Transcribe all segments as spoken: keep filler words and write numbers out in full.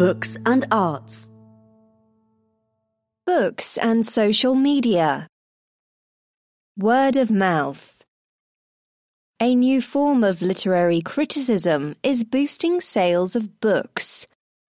Books and arts. Books and social media. Word of mouth. A new form of literary criticism is boosting sales of books.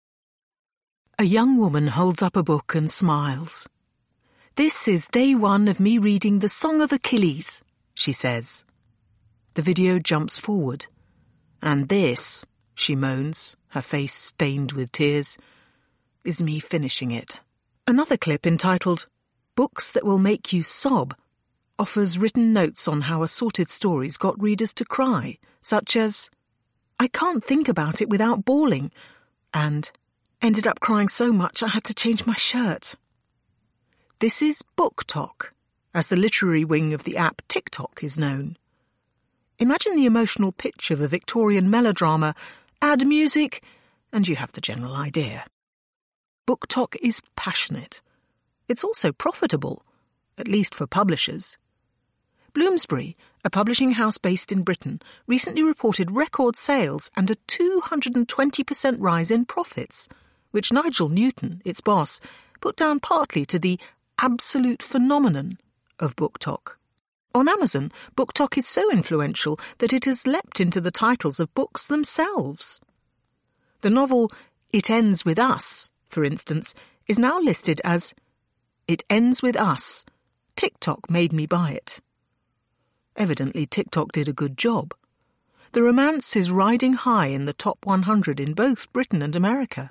A young woman holds up a book and smiles. "This is day one of me reading The Song of Achilles," she says. The video jumps forward. "And this," she moans, her face stained with tears, "is me finishing it." Another clip entitled Books That Will Make You Sob offers written notes on how assorted stories got readers to cry, such as, "I can't think about it without bawling," and "ended up crying so much I had to change my shirt." This is BookTok, as the literary wing of the app TikTok is known. Imagine the emotional pitch of a Victorian melodrama, add music, and you have the general idea. BookTok is passionate. It's also profitable, at least for publishers. Bloomsbury, a publishing house based in Britain, recently reported record sales and a two hundred twenty percent rise in profits, which Nigel Newton, its boss, put down partly to the absolute phenomenon of BookTok. On Amazon, BookTok is so influential that it has leapt into the titles of books themselves. The novel It Ends With Us, for instance, is now listed as It Ends With Us. TikTok made me buy it. Evidently, TikTok did a good job. The romance is riding high in the top one hundred in both Britain and America.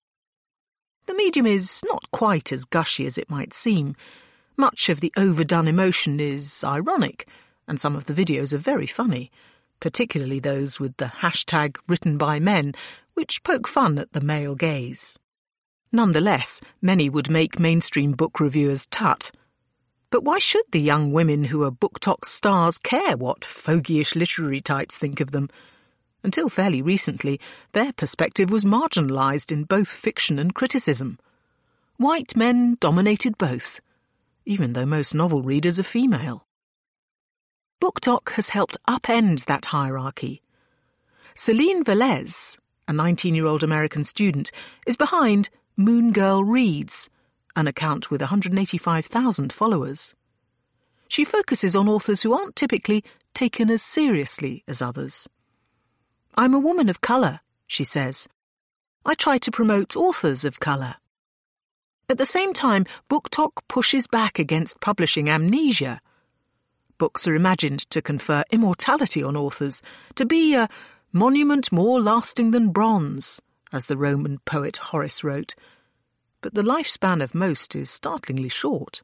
The medium is not quite as gushy as it might seem. Much of the overdone emotion is ironic, and some of the videos are very funny, particularly those with the hashtag written by men, which poke fun at the male gaze. Nonetheless, many would make mainstream book reviewers tut. But why should the young women who are BookTok stars care what fogyish literary types think of them? Until fairly recently, their perspective was marginalised in both fiction and criticism. White men dominated both, even though most novel readers are female. BookTok has helped upend that hierarchy. Celine Velez, a nineteen-year-old American student, is behind Moon Girl Reads, an account with one hundred eighty-five thousand followers. She focuses on authors who aren't typically taken as seriously as others. "I'm a woman of colour," she says. "I try to promote authors of colour." At the same time, BookTok pushes back against publishing amnesia. Books are imagined to confer immortality on authors, to be a monument more lasting than bronze, as the Roman poet Horace wrote. But the lifespan of most is startlingly short.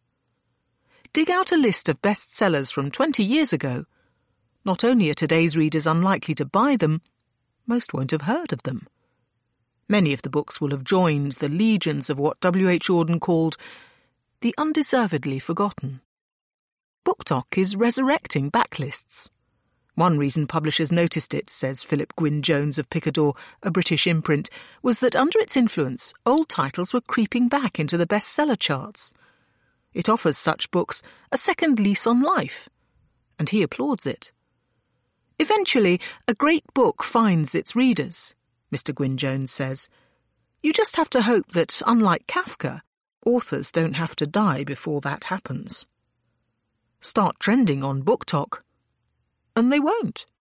Dig out a list of bestsellers from twenty years ago. Not only are today's readers unlikely to buy them, most won't have heard of them. Many of the books will have joined the legions of what W H Auden called the undeservedly forgotten. BookTok is resurrecting backlists. One reason publishers noticed it, says Philip Gwyn Jones of Picador, a British imprint, was that under its influence, old titles were creeping back into the bestseller charts. It offers such books a second lease on life, and he applauds it. Eventually, a great book finds its readers, Mister Gwyn Jones says. You just have to hope that, unlike Kafka, authors don't have to die before that happens. Start trending on BookTok, and they won't.